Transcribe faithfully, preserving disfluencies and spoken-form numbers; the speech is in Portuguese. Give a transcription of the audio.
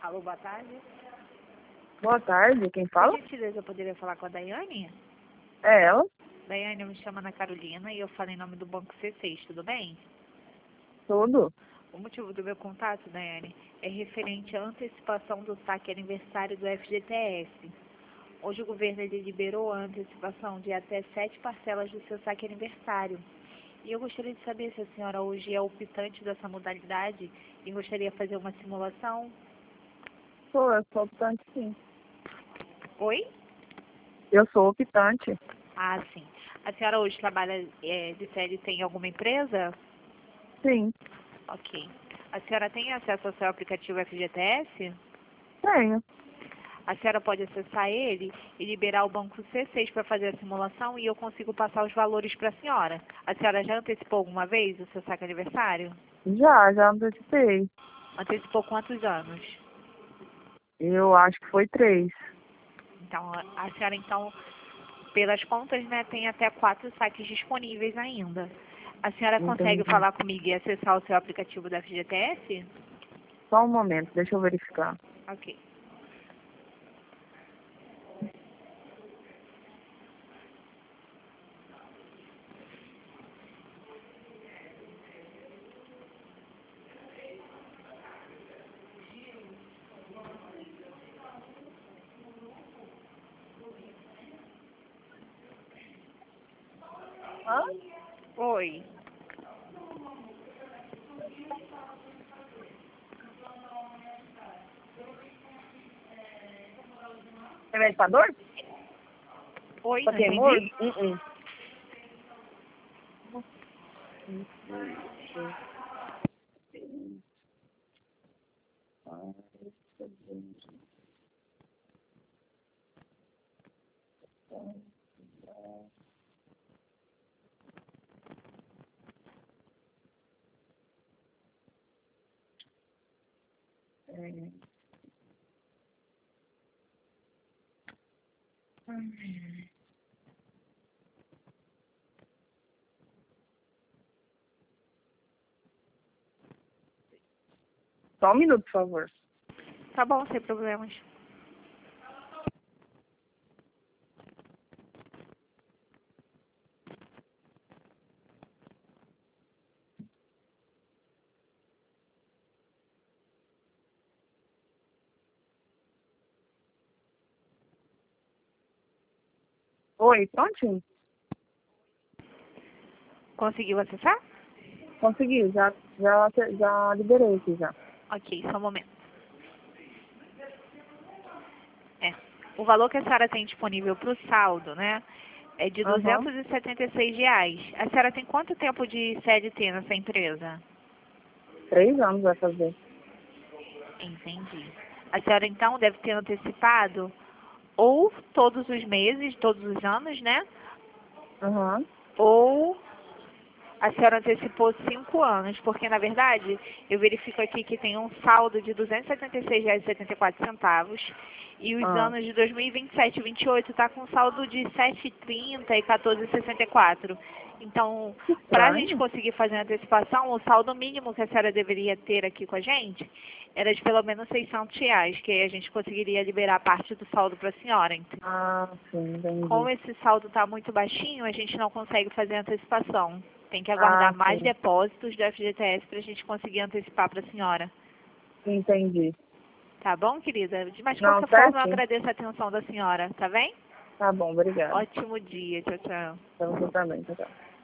Alô, boa tarde. Boa tarde, quem fala? Por gentileza, eu poderia falar com a Daiane? É ela? Daiane, eu me chamo Ana Carolina e eu falo em nome do Banco C seis, tudo bem? Tudo? O motivo do meu contato, Daiane, é referente à antecipação do saque aniversário do F G T S. Hoje o governo ele liberou a antecipação de até sete parcelas do seu saque aniversário. E eu gostaria de saber se a senhora hoje é optante dessa modalidade e gostaria de fazer uma simulação. Sou, eu sou optante, sim. Oi? Eu sou optante. Ah, sim. A senhora hoje trabalha é, de C L T em alguma empresa? Sim, Ok. A senhora tem acesso ao seu aplicativo F G T S? tenho. A senhora pode acessar ele e liberar o banco C seis para fazer a simulação e eu consigo passar os valores para a senhora. A senhora já antecipou alguma vez o seu saque aniversário? Já, já antecipei. Antecipou quantos anos? Eu acho que foi três. Então, a a senhora, então, pelas contas, né, tem até quatro saques disponíveis ainda. A senhora consegue Entendi. falar comigo e acessar o seu aplicativo da F G T S? Só um momento, deixa eu verificar. Ok. Hã? Oi. É meditador? Oi, Pra não quem morto? entendi? Uh -uh. Só um minuto, por favor. Tá bom, sem problemas. Oi, prontinho? Conseguiu acessar? Consegui, já, já, já liberei aqui já. Ok, só um momento. É. O valor que a senhora tem disponível para o saldo, né, é de Aham. duzentos e setenta e seis reais. A senhora tem quanto tempo de C L T nessa empresa? Três anos vai fazer. Entendi. A senhora, então, deve ter antecipado ou todos os meses, todos os anos, né? Aham. Ou a senhora antecipou cinco anos, porque, na verdade, eu verifico aqui que tem um saldo de duzentos e setenta e seis reais e setenta e quatro centavos e os Ah. anos de dois mil e vinte e sete e vinte e oito está com saldo de sete e trinta e quatorze e sessenta e quatro. Então, Que para a gente estranho. conseguir fazer a antecipação, o saldo mínimo que a senhora deveria ter aqui com a gente era de pelo menos seiscentos reais, que aí a gente conseguiria liberar parte do saldo para a senhora. Então, Ah, sim, como entendi. esse saldo está muito baixinho, a gente não consegue fazer a antecipação. Tem que aguardar Ah, mais sim. depósitos do F G T S para a gente conseguir antecipar para a senhora. Entendi. Tá bom, querida? Mas de Não, qualquer forma, eu certinho. agradeço a atenção da senhora, tá bem? Tá bom, obrigada. Ótimo dia. Tchau, tchau. Pra você também, tchau, tchau.